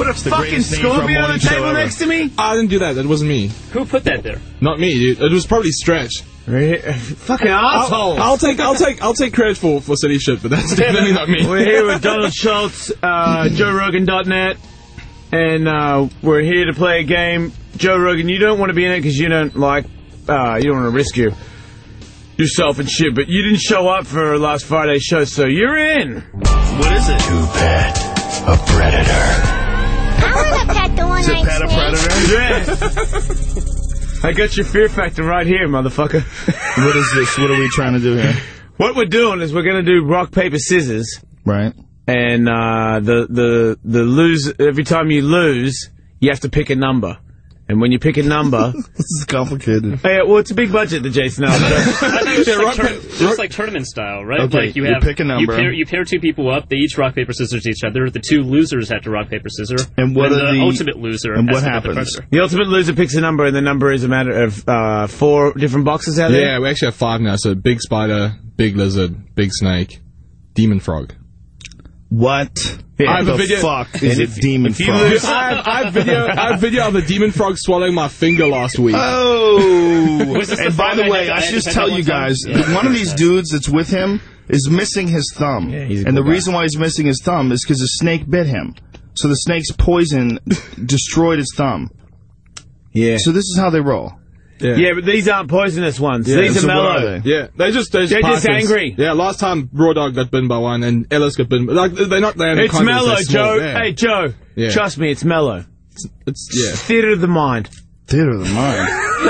put a fucking scorpion on the table next to me? I didn't do that. That wasn't me. Who put that there? Not me, dude. It was probably Stretch. Fucking asshole. I'll take credit for silly shit, but that's definitely not me. We're here with Donald Schultz, JoeRogan.net, and we're here to play a game. Joe Rogan, you don't want to be in it because you don't like, you don't want to risk yourself and shit, but you didn't show up for last Friday's show, so you're in. What is it? To pet a predator. I want to pet the one To pet a predator? Yeah. I got your fear factor right here, motherfucker. What is this? What are we trying to do here? What we're doing is we're going to do rock, paper, scissors. Right. And the lose, every time you lose, you have to pick a number. And when you pick a number... This is complicated. Hey, well, it's a big budget, the Jason Allen. It's like tournament style, right? Okay, like you pick a number. You pair two people up. They each rock, paper, scissors each other. The two losers have to rock, paper, scissors. And what are the ultimate loser? And what happens? The ultimate loser picks a number, and the number is a matter of 4 different boxes out there? Yeah, we actually have 5 now. So big spider, big lizard, big snake, demon frog. What? Yeah, I have a video. Fuck is it demon frog? I have video of the demon frog swallowing my finger last week. Oh! And by the way, I should just tell you guys, one of these dudes that's with him is missing his thumb. Yeah, and the reason why he's missing his thumb is because a snake bit him. So the snake's poison destroyed his thumb. Yeah. So this is how they roll. Yeah, but these aren't poisonous ones. Yeah, these are so mellow. Yeah, they're just angry. Yeah, last time Raw Dog got bitten by one and Ellis got bitten. Like they're not there. It's mellow, Joe. Yeah. Hey, Joe. Yeah. Trust me, it's mellow. It's theater of the mind. Theater of the mind.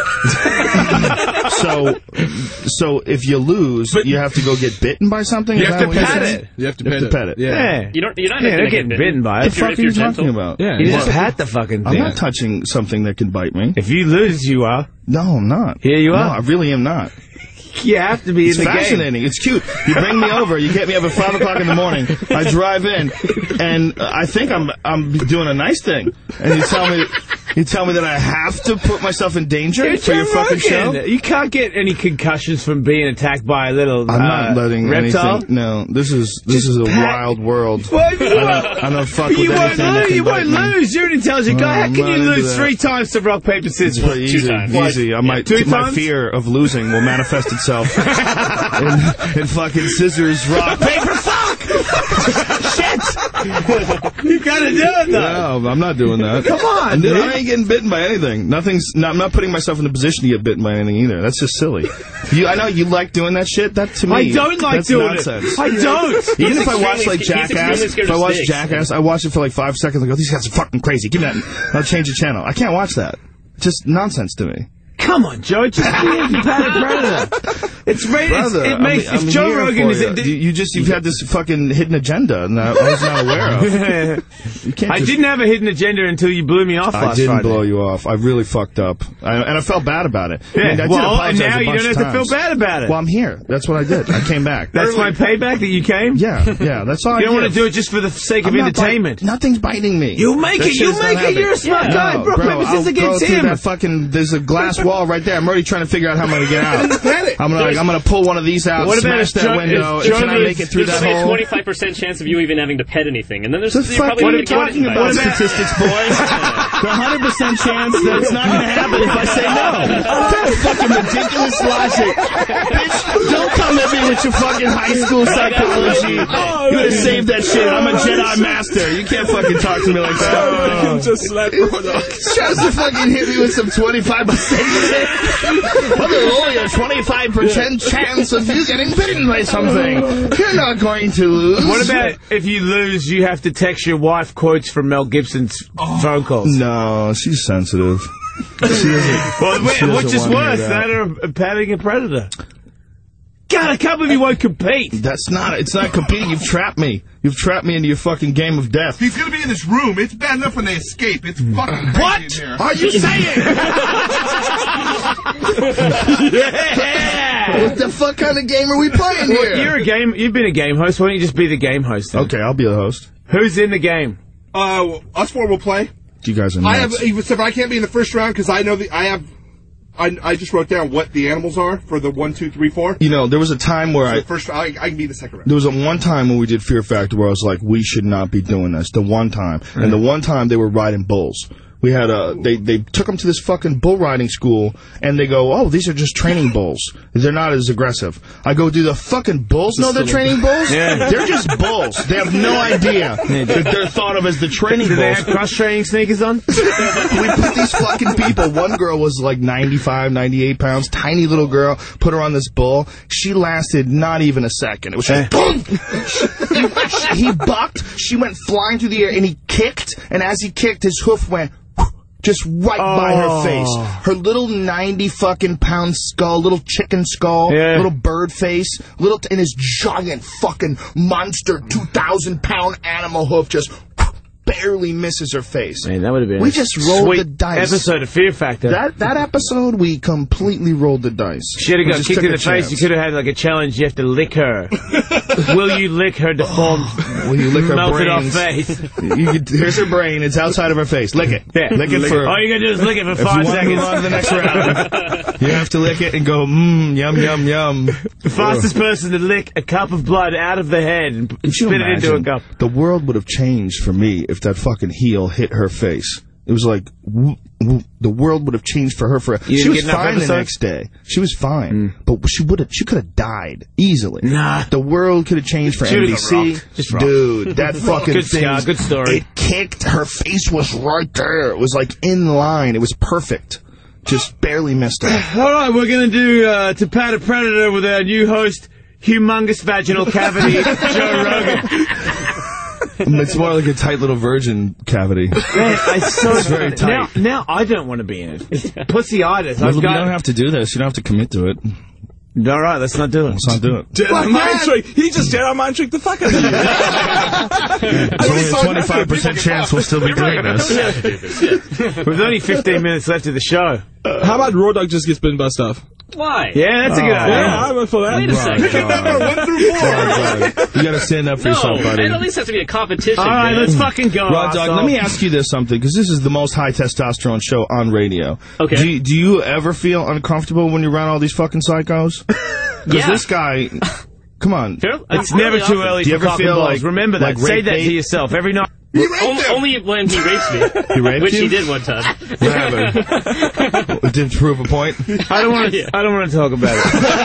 So if you lose, you have to go get bitten by something. You have to pet it. You have to pet it. Yeah. You're not getting bitten by it. What the fuck are you talking about? Yeah. You just pat the fucking thing. I'm not touching something that can bite me. If you lose, you are. No, I'm not. Here you are. No, I really am not. You have to be in the game. It's fascinating. It's cute. You bring me over. You get me up at 5 o'clock in the morning. I drive in, and I think I'm doing a nice thing. And you tell me that I have to put myself in danger for your fucking show. You can't get any concussions from being attacked by a little I'm not letting reptile. Anything. No, this is a wild world. Well, I don't fuck with anything. You won't lose. You're an intelligent guy. How can you lose 3 times to rock, paper, scissors? Well, easy. My fear of losing will manifest itself in fucking scissors, rock, paper, fuck! Shit! You gotta do it, though. No, I'm not doing that. Come on, dude. I ain't getting bitten by anything. I'm not putting myself in a position to get bitten by anything either. That's just silly. I know you like doing that shit. That to me, I don't like doing nonsense. it. I don't. Even if I watch like Jackass, I watch it for like 5 seconds. I go, these guys are fucking crazy. Give me that. I'll change the channel. I can't watch that. Just nonsense to me. Come on, Joe. Just be a predator. It's rated. It makes. If Joe Rogan is. You've had this fucking hidden agenda that I was not aware of. I didn't have a hidden agenda until you blew me off last Friday. I didn't blow you off. I really fucked up. And I felt bad about it. Yeah. I and now you don't have to feel bad about it. Well, I'm here. That's what I did. I came back. That's my payback that you came? Yeah. That's all I did. You don't want to do it just for the sake of entertainment. Nothing's biting me. You'll make it. You'll make it. You're a smart guy. Bro, paper, scissors against him. There's a glass wall right there. I'm already trying to figure out how I'm going to get out. I'm going to pull one of these out, smash that window, and can I make it through that hole? There's a 25% chance of you even having to pet anything. And then there's what are you talking about, statistics, boy? The 100% chance that it's not going to happen if I say no. That's fucking ridiculous logic. Bitch, don't come at me with your fucking high school psychology. You would have saved that shit. I'm a Jedi master. You can't fucking talk to me like that. Just slap tries to fucking hit me with some 25% shit. Well, there's only a 25% chance of you getting bitten by something. You're not going to lose. What about if you lose, you have to text your wife quotes from Mel Gibson's phone calls? No, she's sensitive. Which is worse, that or patting a predator? God, I can't believe you won't compete. It's not competing. You've trapped me. You've trapped me into your fucking game of death. He's going to be in this room. It's bad enough when they escape. It's fucking crazy in here. What are you saying? Yeah! What the fuck kind of game are we playing here? You've been a game host. Why don't you just be the game host then? Okay, I'll be the host. Who's in the game? Us 4 will play. You guys are nuts. I can't be in the first round because I know I have I just wrote down what the animals are for the 1, 2, 3, 4. You know, there was a time where I can be the second round. There was one time when we did Fear Factor where I was like, we should not be doing this. The one time. And the one time they were riding bulls. We had they took them to this fucking bull riding school, and they go, oh, these are just training bulls. They're not as aggressive. I go, do the fucking bulls know they're training bulls? Yeah. They're just bulls. They have no idea that they're thought of as the training bulls. Do they have cross-training sneakers on? We put these fucking people. One girl was like 95, 98 pounds, tiny little girl. Put her on this bull. She lasted not even a second. It was just boom. He bucked. She went flying through the air, and he kicked. And as he kicked, his hoof went just right by her face. Her little 90 fucking pound skull, little chicken skull, little bird face, and his giant fucking monster 2,000 pound animal hoof just barely misses her face. Man, that would have been we just rolled sweet the dice. Episode of Fear Factor. That episode, we completely rolled the dice. Should have got kicked in the face. You could have had like a challenge. You have to lick her. Will you lick her deformed, will you lick her melted off brains? face? Here's her brain. It's outside of her face. Lick it. Yeah. Lick it for. All you gotta do is lick it for If 5 you want to seconds. move on to the next round, you have to lick it and go, yum, yum, yum. The fastest person to lick a cup of blood out of the head and spit it into a cup. The world would have changed for me if that fucking heel hit her face. It was like, the world would have changed for her forever. She was fine the next day. She was fine. But she could have died easily. Nah. The world could have changed for NBC. Dude, that fucking good thing. Scar, good story. It kicked. Her face was right there. It was like in line. It was perfect. Just barely missed it. All right, we're going to do To Pat a Predator with our new host, Humongous Vaginal Cavity, Joe Rogan. It's more like a tight little virgin cavity. Man, it's very tight. Now I don't want to be in it. It's pussyitis. You don't have to do this. You don't have to commit to it. All right, let's not do it. Let's not do it. Jedi mind trick. He just Jedi mind tricked the fuck out of you. There's only a 25% chance we'll still be doing this. With only 15 minutes left of the show. How about Raw Dog just gets bitten by stuff? Why? Yeah, that's a good idea. Yeah, I went for that. Wait a second. You gotta stand up for No, yourself, buddy. it at least has to be a competition. All right, man. let's fucking go. Raw Dog, asshole. let me ask you this something, because this is the most high testosterone show on radio. Okay. Do you ever feel uncomfortable when you're around all these fucking psychos? Because Yeah. this guy, come on. It's never too early Do you for ever cock and feel balls. like- Remember that. like Say rape that bait? to yourself every night. Only when he rapes me. He raped Which you? he did one time. What happened? Did it prove a point? I don't want to. I don't want to talk about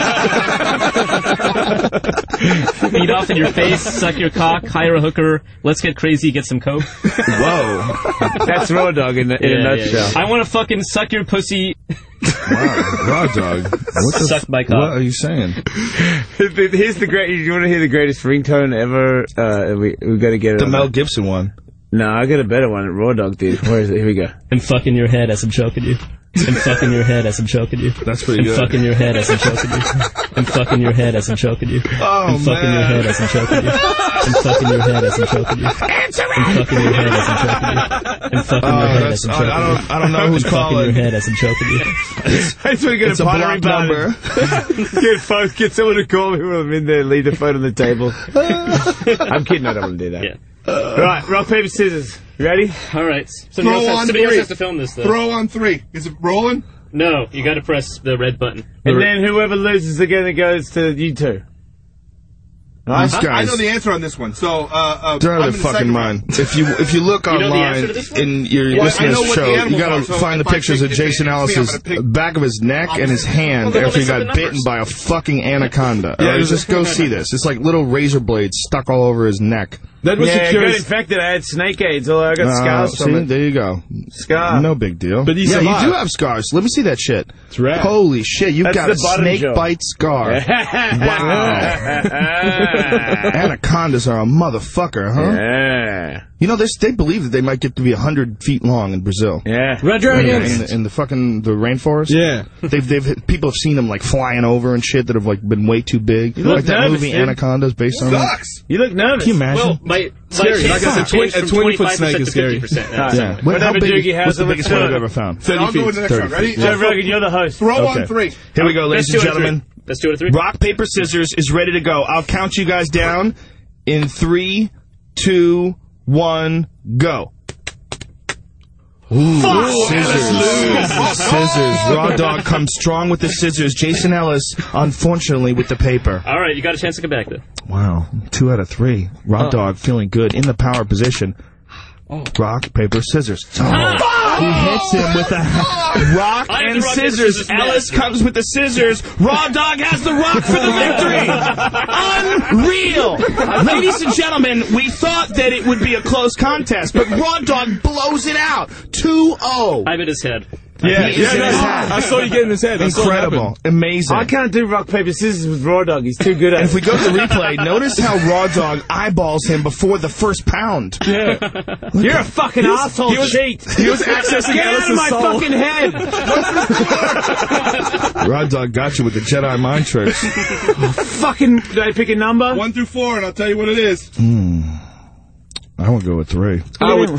it. Beat off in your face, suck your cock, hire a hooker, let's get crazy, get some coke. Whoa. That's Raw Dog in a nutshell. I want to fucking suck your pussy. Wow. Raw Dog. What the Suck my cock. What are you saying? Here's the great. You want to hear the greatest ringtone ever? We got to get it. The on Mel there. Gibson one. No, I got a better one that Raw Dog did. Where is it? Here we go. And fucking your head as I'm choking you. And fucking your head as I'm choking you. That's pretty And good. fucking your head as I'm choking you. And fucking your head as I'm choking you. Oh, And fucking your head as I'm choking you. And fucking your head as I'm choking you. And fucking your head as I'm choking you. And fucking your head as I'm choking you. I don't know who's And fucking your calling. head as I'm choking you. I just want to get It's a a pottery block number. Get someone to call me when I'm in there. Leave the phone on the table. I'm kidding. I don't want to do that. Yeah. Right, rock paper scissors. You ready? All right. Throw on Somebody else three. has to film this, though. Throw on 3. Is it rolling? No, you got to press the red button. And then whoever loses again goes to you two. These I guys, know the answer on this one. So, they're out I'm of in their the fucking second mind. If you look know the answer online to this one? in your Well, I listeners' know what the show, you animals gotta are, so find the if I pictures of pick it, Jason it's me, I'm Ellis's gonna pick- back of his neck and his hand Well, after he then got let's have the bitten by a fucking anaconda. Alright, just go see this. It's like little razor blades stuck all over his neck. That was Yeah, the I got curious. infected. I had snake AIDS. Although I got scars from see, it. there you go. Scar. No big deal. But he's yeah, alive. you do have scars. Let me see that shit. It's rad. Holy shit, you've That's got a the bottom snake jaw. bite scar. Anacondas are a motherfucker, huh? Yeah. You know, they believe that they might get to be 100 feet long in Brazil. Yeah. Red In the fucking the rainforest. Yeah. People have seen them like flying over and shit that have like been way too big. look Like that nervous, movie dude. Anacondas based on that. Sucks. You look nervous. Can you imagine? Well, my Scary. chance Like I said, has changed a from 20-foot 25% snake to is scary. 50% now. Yeah. How Whatever big, Doogie has, what's the let's biggest do one it. I've ever found? And I'll go to the next 30 one. Ready? feet. Joe Rogan, you're the host. Throw Okay. on 3. Here we go, ladies and gentlemen. Let's do it at 3. Rock, paper, scissors is ready to go. I'll count you guys down in 3, 2, 1, go. Scissors. Raw Dog comes strong with the scissors. Jason Ellis, unfortunately, with the paper. All right, you got a chance to come back, though. Wow. 2 out of 3. Raw Dog feeling good in the power position. Rock, paper, scissors. He hits him with a rock and scissors. Ellis comes with the scissors. Raw Dog has the rock for the victory. Unreal. Ladies and gentlemen, we thought that it would be a close contest, but Raw Dog blows it out. 2-0. I'm in his head. Yeah, I saw you get in his head. Incredible. Amazing. I can't do rock, paper, scissors with Raw Dog. He's too good at it. And if we go to the replay, notice how Raw Dog eyeballs him before the first pound. Yeah. You're a fucking asshole cheat. He was accessing Get out of my fucking head. Raw Dog got you with the Jedi mind tricks. Fucking, did I pick a number? 1 through 4, and I'll tell you what it is. I would go with 3. I would.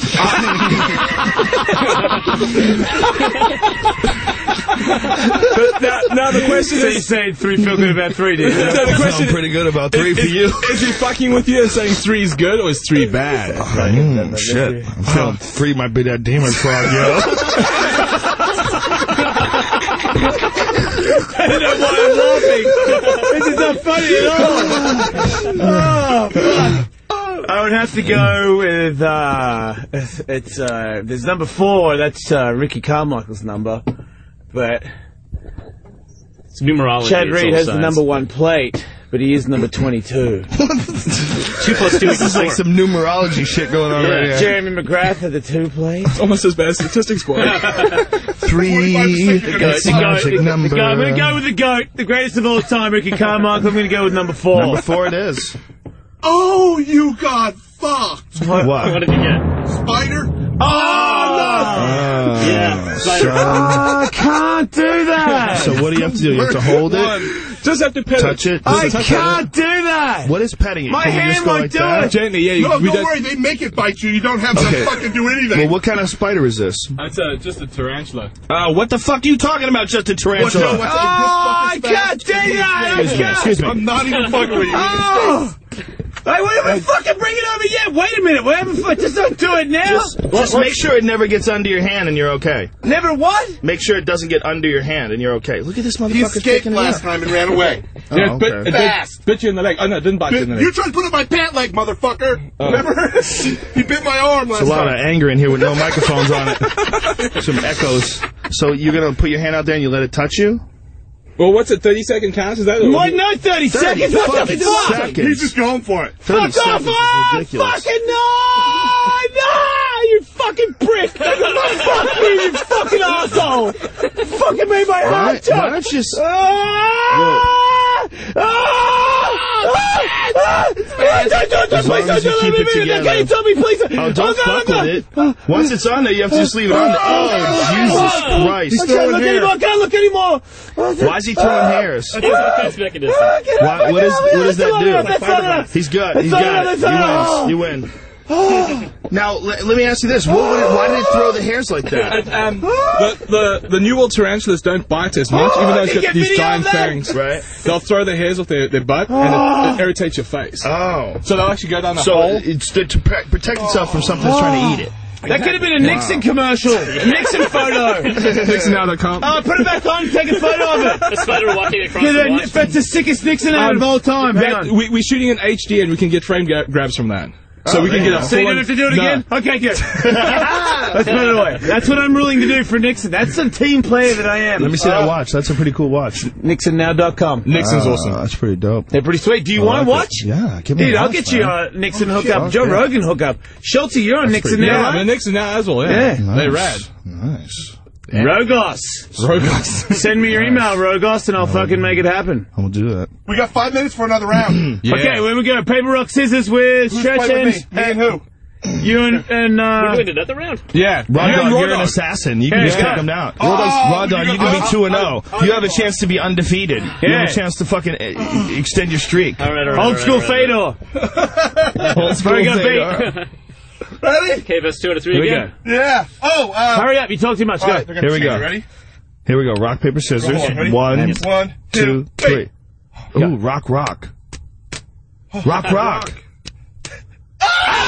But now the question So is. you saying 3 feel good about 3, dude? So the question I'm pretty good about 3 for you. Is he fucking with you and saying 3 is good or is 3 bad? Shit. I'm feeling 3 might be that demon frog, yo. I don't know why I'm laughing. This is not funny at all. Oh, fuck. I would have to go with, there's number 4, that's, Ricky Carmichael's number, but It's numerology. Chad it's Reed all has the signs. number 1 plate, but he is number 22. 2 plus 2 This is like some numerology shit going on right here. Jeremy McGrath had the 2 plate. Almost as bad as statistics, boy. 3. That's the magic number. I'm going to go with the GOAT, the greatest of all time, Ricky Carmichael. I'm going to go with number 4. Number 4 it is. Oh, you got fucked. What? What did you get? Spider? Yeah. I can't do that. So what do you have to do? You have to hold it, Just have to pet touch it. I Touch can't do that. What is petting it? My Can you hand just go won't like do that? it. Gently, yeah. No, we don't worry. They make it bite you. You don't have Okay. to fucking do anything. Well, what kind of spider is this? It's just a tarantula. What the fuck are you talking about, just a tarantula? What's I can't do that. Excuse me. I'm not even fucking with you. Oh. Hey, we haven't fucking bring it over yet. Wait a minute. We haven't. Just don't do it now. Just make sure it never gets under your hand and you're okay. Never what? Make sure it doesn't get under your hand and you're okay. Look at this He motherfucker escaped taking it last out. time and ran away. Yeah, okay. it bit you in the leg. Oh, no, it didn't bite you in the leg. You tried to put up my pant leg, motherfucker. Remember? He bit my arm last There's a lot time. of anger in here with no microphones on it. Some echoes. So you're going to put your hand out there and you let it touch you? Well, what's it, 30-second counts? Is that it? What? No, 30 seconds. What the fucking fuck? seconds. He's just going for it. 30 Fuck off! seconds is ridiculous. Fucking no! You fucking prick! Fuck me, you fucking asshole! Fucking made my heart jump! Why don't you just... As long as you keep it together. Okay, tell me, please. Oh, don't fuck with it. Once it's on there, you have to just leave it on there. Oh, Jesus Christ. I can't look anymore. I can't look anymore. Why is he throwing hairs? It's a defense mechanism. What does that do? That's He's good. He's got it. You win. Now, let me ask you this. Why did it throw the hairs like that? The New World tarantulas don't bite as much, even though it's got these giant fangs. Right. They'll throw the hairs off their butt, and it irritates your face. Oh. So they'll actually go down the So hole. it's to protect itself from something that's trying to eat it. That could have been a Nixon commercial. A Nixon photo. Nixon.com. Oh, put it back on. Take a photo of it. A spider walking across the watch. That's the sickest Nixon ad of all time. Hang on. We're shooting in HD, and we can get frame grabs from that. So we can get a So you full-on- don't have to do it No. again? Okay, good. Let's put it away. That's what I'm willing to do for Nixon. That's the team player that I am. Let me see that watch. That's a pretty cool watch. NixonNow.com. Nixon's awesome. That's pretty dope. They're pretty sweet. Do you want to like watch? it. Yeah, give me Dude, a I'll watch, get you man. a Nixon hookup. Joe yeah. Rogan hookup. Schulte, you're on Nixon pretty now, Yeah, right? the Nixon now as well, yeah. Yeah. They're rad. Nice. Rogos. Rogos. Send me your email, Rogos, and I'll fucking make it happen. I'm gonna do that. We got 5 minutes for another round. Yeah. Okay, here we go. Paper, rock, scissors with Who's stretch playing with ends. me? Me and who? You and We're doing another round. Yeah. Raw Yeah, Dog, Raw you're an Dog. assassin. You can Yeah. just take him down. Raw Dog, you can be 2-0. You have a chance to be undefeated. You Yeah. have a chance to fucking extend your streak. All right. old school Fedor. Old school Very good Fedor. beat. Ready? Okay, that's 2 out of 3 Here we again. go. Yeah. Oh, Hurry up, you talk too much. all Go. right, they're gonna Here we cheat. go. Ready? Here we go. Rock, paper, scissors. Go on, ready? 1, 1, 2, 3. Ooh, rock. Rock. Oh, he picked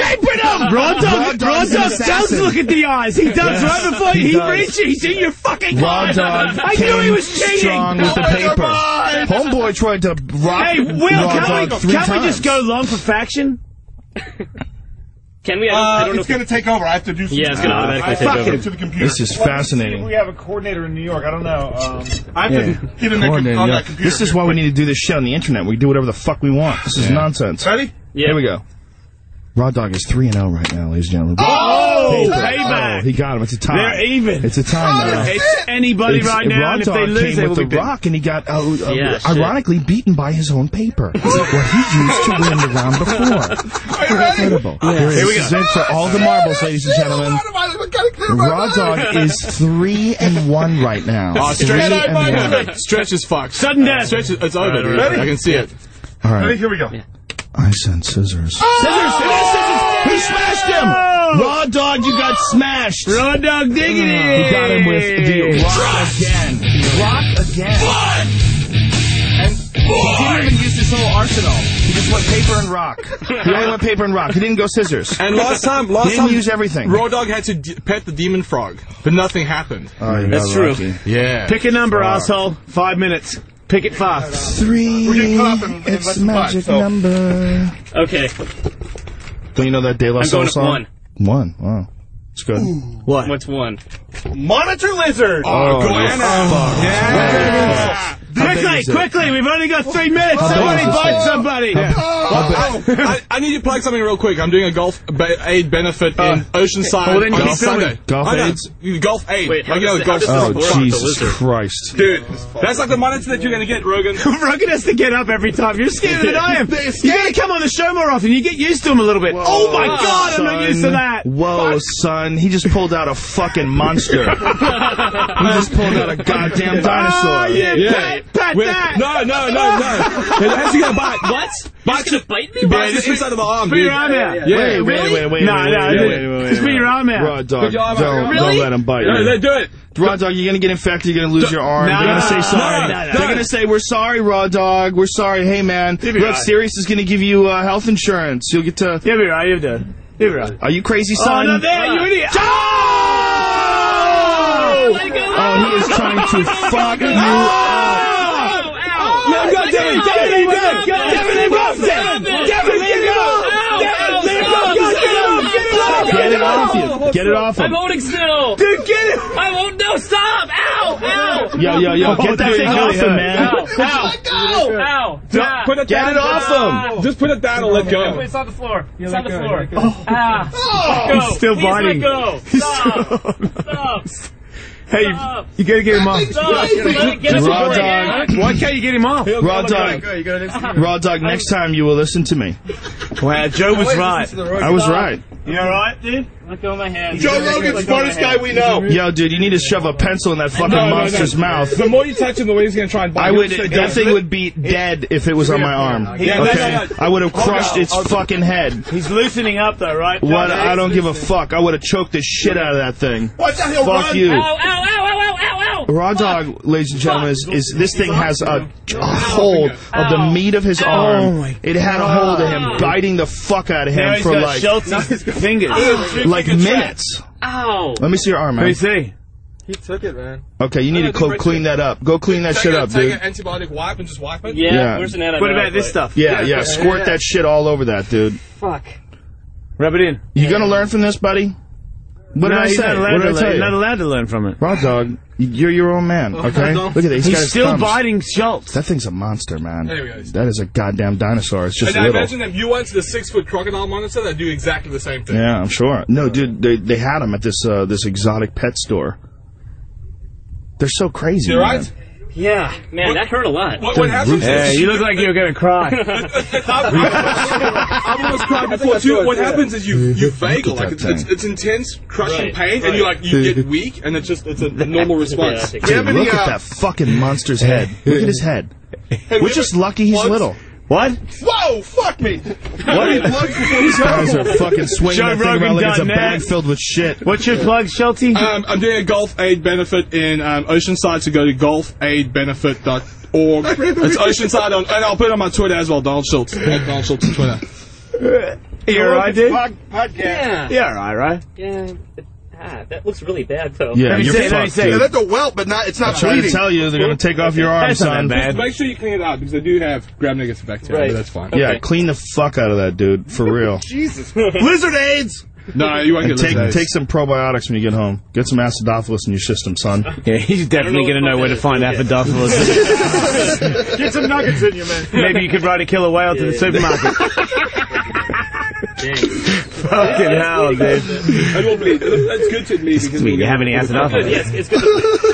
raping him! Raw Dog does look at the eyes. He does right before he reaches. He's in your fucking Raw eyes. Dog I knew he was cheating. strong with the paper. Homeboy tried to rock Hey, Will, Raw Dog 3 can't we times. just go long for faction? Can we? I don't know. It's going to take over. I have to do some. Yeah, it's going to automatically take over. To the computer. This is fascinating. We have a coordinator in New York. I don't know. I have to get in Coordinated, on yeah. that computer. This is why we need to do this shit on the internet. We do whatever the fuck we want. This is nonsense. Ready? Yeah. Here we go. Raw Dog is 3-0 right now, ladies and gentlemen. Oh, Oh, payback. he got him. It's a tie. They're even. It's a tie now. It's anybody right now, Raw and if Dog they lose, came they with will the be rock, and he got Yeah, ironically beaten by his own paper. What he used to win the round before. Incredible. Here we go. For all the marbles, ladies and gentlemen. Raw Dog is 3-1 right now. 3-1. Stretch is fucked. Sudden death. Stretch is, it's over, dude. Ready? I can see it. All Ready? right. Here we go. I sent scissors. He smashed him! Raw Dog, you got smashed! Raw Dog digging it. He got him with the rock again. Rock again. And he didn't even use his whole arsenal. He just went paper and rock. He only went paper and rock. He didn't go scissors. And last time, He didn't use everything. Raw Dog had to pet the demon frog, but nothing happened. Oh, you That's got true. lucky. Yeah. Pick a number, asshole. 5 minutes. Pick it fast. 3. getting caught up in It's less a than magic 5, so. number. Okay. Don't you know that De La I'm Soul going at song? 1. 1. Wow. It's good. What? What's 1? Monitor lizard. Oh, Quickly, we've only got 3 minutes. Somebody bite somebody. I need to plug something real quick. I'm doing a golf aid benefit in Oceanside well, then you on keep filming. Sunday. Golf I know. aids? Golf aid. Wait, how Like, you know, does golf this Oh, work with the Jesus lizard? Christ. Dude, that's like the monitor that you're going to get, Rogan. Rogan has to get up every time. You're scared than I am. You gotta come on the show more often. You get used to him a little bit. Oh my God, I'm not used to that. Whoa, son. He just pulled out a fucking monster. He just pulled out a goddamn dinosaur. Oh yeah, pat that. No. It has to get a bite. What? Bite He's gonna bite me? Bite the inside of my arm, Put dude. your arm out. Yeah. Wait. Just put your arm out. Raw Dog, your arm out. don't Really? let him bite No, you. do it. Raw Dog, you're gonna get infected. You're gonna lose your arm. No, They're gonna say sorry. no. They're gonna say, "We're sorry, Raw Dog. We're sorry. Hey, man. me Look, right. Sirius is gonna give you health insurance. You'll get to." You'll be right. You'll do it. You'll be right. Are you crazy, Oh, son? not there, you idiot. Let go. Oh, he is trying to fuck you up. No, God damn it. Devin, Get it off you. Get it off I'm him. holding still. Dude, get him. I won't. No, stop. Ow. Yo. Get that thing off him, man. Ow. Put it Get down. it off him. Just put it down and let go. It's on the floor. It's on the floor. Go. He's still Please biting. let go. Stop. Hey, you gotta get him off. Raw Dog. Why can't you get him off? Raw Dog. Raw Dog, next time you will listen to me. Wow, Joe was right. I was right. You alright, dude? Let go of my hand. Joe Rogan, smartest guy we know. Yo, dude, you need to shove a pencil in that fucking monster's mouth. The more you touch him, the way he's going to try and bite I you. would. That thing would be dead if it was on my arm. Yeah, Okay, I would have crushed its fucking head. He's loosening up though, right? What? I don't give a fuck. I would have choked the shit out of that thing. Watch out, he'll Fuck run. you. Ow. Raw Dog, ladies and gentlemen, is this thing has a hold of the meat of his arm. It had a hold of him, biting the fuck out of Now him he's for got like Schultz's fingers. minutes. Ow. Let me see your arm, Let me man. see. He took it, man. Okay, you need to clean that up. Go clean that shit up, Take dude. an antibiotic wipe and just wipe it. Yeah. Where's an antibiotic? What about this stuff? Yeah. Squirt that shit all over that, dude. Fuck. Rub it in. You gonna learn from this, buddy? What did I he's say? not allowed What did I to tell learn. you? Not allowed to learn from it. Raw Dog, you're your own man, okay? Look at that. He's got He's his still thumbs. biting Schultz. That thing's a monster, man. There we go. That is a goddamn dinosaur. It's just And I little. imagine if you went to the 6-foot crocodile monitor, they'd do exactly the same thing. Yeah, I'm sure. No, dude, they had them at this this exotic pet store. They're so crazy. You man. right? Yeah. Man, that hurt a lot. What happens Hey, is... you look like you're gonna cry. I've almost cried before too. What happens is you vagal, like it's intense, crushing pain, and you get weak, and it's a normal response. Dude, look at that fucking monster's head. Look at his head. We're just lucky he's little. What? Whoa, fuck me. These guys are fucking swinging that thing around like it's a bag filled with shit. What's your plug, Schultz? I'm doing a golf aid benefit in Oceanside, so go to golfaidbenefit.org. It's Oceanside, and I'll put it on my Twitter as well, Donald Schultz. Donald Schultz on Twitter. You alright, dude? Yeah. You're alright, right? Yeah. That looks really bad, though. Yeah, you're fucked, dude. Yeah, that's a welt, but it's not I'm trying to bleeding. tell you, they're going to take off your arm, son. Just make sure you clean it out, because I do have gram-negative bacteria. Right. That's fine. Yeah, clean the fuck out of that, dude. For real. Jesus. Lizard AIDS! No, you won't And get take some probiotics when you get home. Get some acidophilus in your system, son. Yeah, he's definitely going to know where to find acidophilus. Get some nuggets in you, man. Maybe you could ride a killer whale to the supermarket. Fucking hell, dude. I don't bleed. It's good to bleed. Because Do you have any acidophilus? Yes, it's good to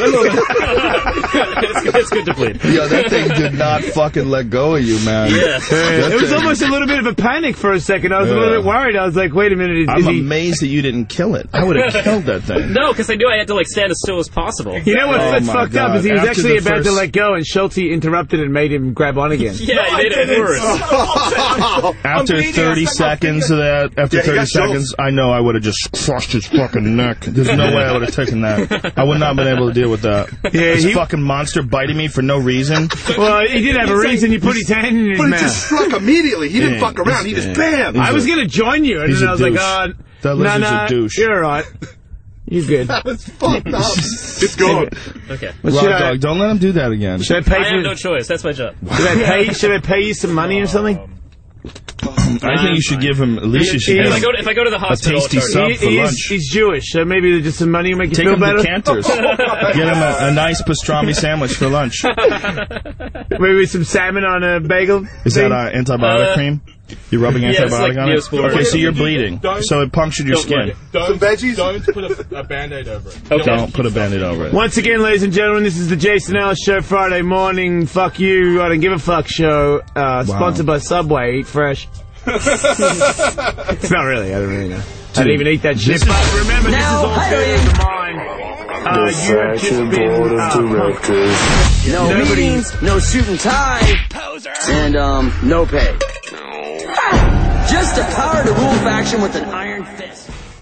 bleed. it's good to bleed. Yo, that thing did not fucking let go of you, man. Yeah. It was almost a little bit of a panic for a second. I was a little bit worried. I was like, wait a minute. I'm amazed that you didn't kill it. I would have killed that thing. No, because I knew I had to like stand as still as possible. You know what's my fucked up God. is he was After actually the about to first- let go, and Schulte interrupted and made him grab on again. Yeah, he made it worse. After 30 seconds of that, after 30 seconds, I know I would have just crushed his fucking neck. There's no way I would have taken that. I would not have been able to deal with that. Yeah, This fucking monster biting me for no reason. Well, he did have a reason. He put his hand in his But it mouth. just struck immediately. He didn't fuck around. He just bam. I was going to join you, and He's then a I was like, douche. oh, That lizard's a douche. You're all right. You're good. That was fucked up. It's gone. Okay. Well, Rock Dog, don't let him do that again. Should I pay I for? have no choice. That's my job. Should I pay you some money or something? I think you should give him, at least you should If give I him go to the a hospital, tasty I'll charge you. sub for lunch. He's Jewish, so maybe just some money will make you Take feel him better. to Cantor's. Get him a nice pastrami sandwich for lunch. Maybe some salmon on a bagel. Is that antibiotic cream? You're rubbing Yeah, it's antibiotic like on it? Neosporin. Okay, so you're bleeding. So it punctured your skin. Some veggies? Don't put a Band-Aid over it. Don't put a Band-Aid over it. Once again, ladies and gentlemen, this is the Jason Ellis Show, Friday morning. Fuck you, I don't give a fuck show. Sponsored by Subway. Eat fresh. It's not really. I don't really know. I didn't even eat that shit. But remember, this is all theater of the mind. You've just been No meetings, no suit and tie, and no pay. Just the power to rule faction with an iron fist.